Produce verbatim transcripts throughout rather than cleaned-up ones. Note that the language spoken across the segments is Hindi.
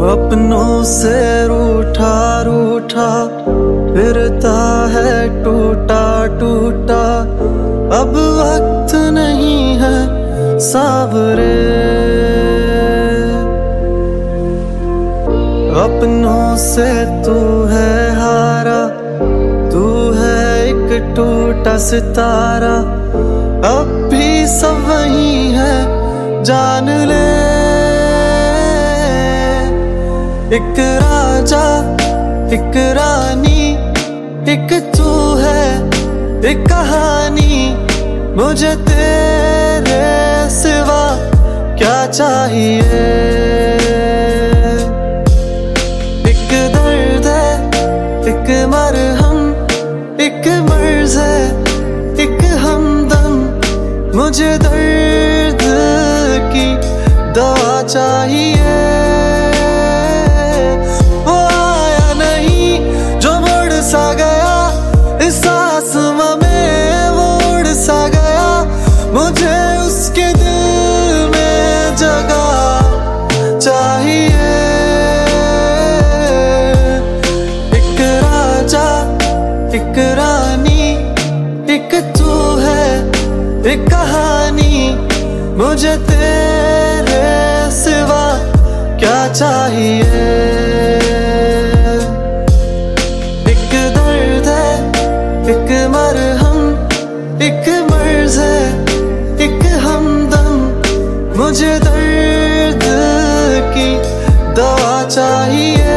अपनों से रूठा रूठा फिरता है टूटा टूटा। अब वक्त नहीं है सावरे, अपनों से तू है हारा, तू है एक टूटा सितारा। अब भी सब वही है जान ले, एक राजा एक रानी, एक तू है एक कहानी। मुझे तेरे सिवा क्या चाहिए। एक दर्द है एक मरहम, एक मर्ज है एक हमदम। मुझे दर्द की दवा चाहिए। वो आया नहीं जो मुड़ सा गया, इस आसमां में वो उड़ सा गया। मुझे उसके दिल में जगह चाहिए। एक राजा एक रानी, एक तू है एक कहानी। मुझे तेरे सिवा क्या चाहिए। एक दर्द है एक मरहम, एक मर्ज है एक हमदम। मुझे दर्द की दवा चाहिए।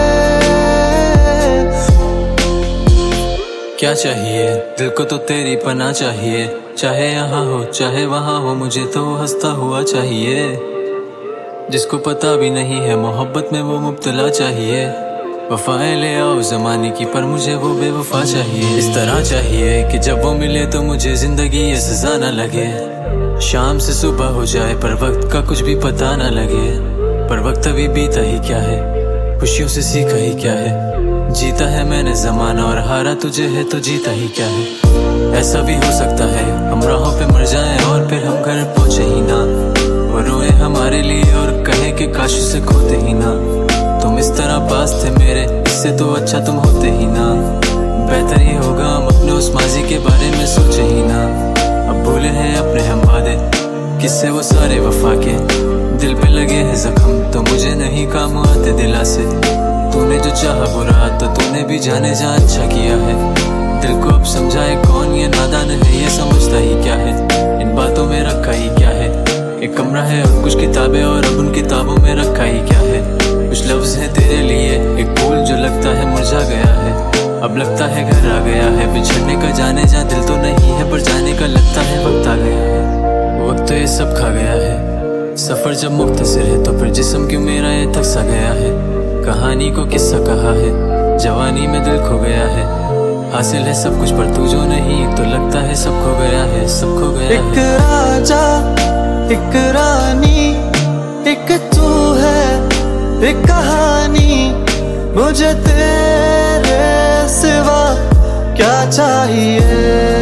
क्या चाहिए दिल को तो तेरी पनाह चाहिए, चाहे यहाँ हो चाहे वहाँ हो। मुझे तो हंसता हुआ चाहिए, जिसको पता भी नहीं है मोहब्बत में वो मुब्तला चाहिए। वफाएं ले आओ ज़माने की, पर मुझे वो बेवफा चाहिए। इस तरह चाहिए कि जब वो मिले तो मुझे जिंदगी ये सजा न लगे। शाम से सुबह हो जाए पर वक्त का कुछ भी पता न लगे। पर वक्त अभी बीता ही क्या है, खुशियों से सीखा ही क्या है। जीता है मैंने ज़माना और हारा तुझे है तो जीता ही क्या है। ऐसा भी हो सकता है हम राहों पे मर जाएं और फिर हम घर पहुंचे ही ना। वो रोए हमारे लिए और कहे कि काश उसे खोते ही ना। तुम इस तरह पास थे मेरे, इससे तो अच्छा तुम होते ही ना। बेहतर ही होगा हम अपने उस माजी के बारे में सोचे ही ना। अब भूले हैं अपने हम वादे, किससे वो सारे वफा के। दिल पे लगे हैं जख्म तो मुझे नहीं काम आते दिला से। तूने जो चाहा बुरा तो तूने भी जाने जा अच्छा किया है। दिल को अब समझाए कौन ये नादान है, ये समझता ही क्या है। इन बातों में रखा ही क्या है। एक कमरा है और कुछ किताबें और अब उन किताबों में रखा ही क्या है। कुछ लफ्ज है तेरे लिए, एक फूल जो लगता है मुरझा गया है। अब लगता है घर आ गया है, बिछड़ने का जाने जा दिल तो नहीं है, पर जाने का लगता है वक्त आ गया है। वक्त तो ये सब खा गया है, सफर जब मुख्तसर है तो फिर जिस्म क्यों मेरा ये थक सा गया है। कहानी को किस्सा कहा है, जवानी में दिल खो गया है। हासिल है सब कुछ पर तू जो नहीं, तो लगता है सब खो गया है, सब खो गया है। एक राजा एक रानी, एक तू है एक कहानी। मुझे तेरे सिवा क्या चाहिए।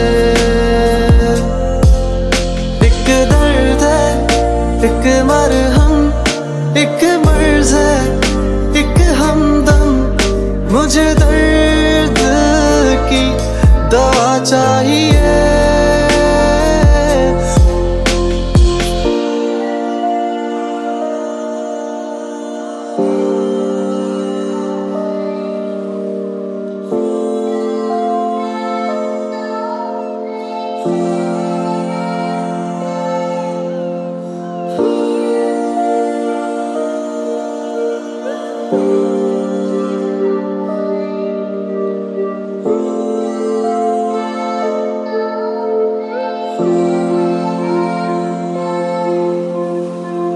एक दर्द है एक मरहम, एक मर्ज है एक हमदम। मुझे दर्द की दवा चाहिए।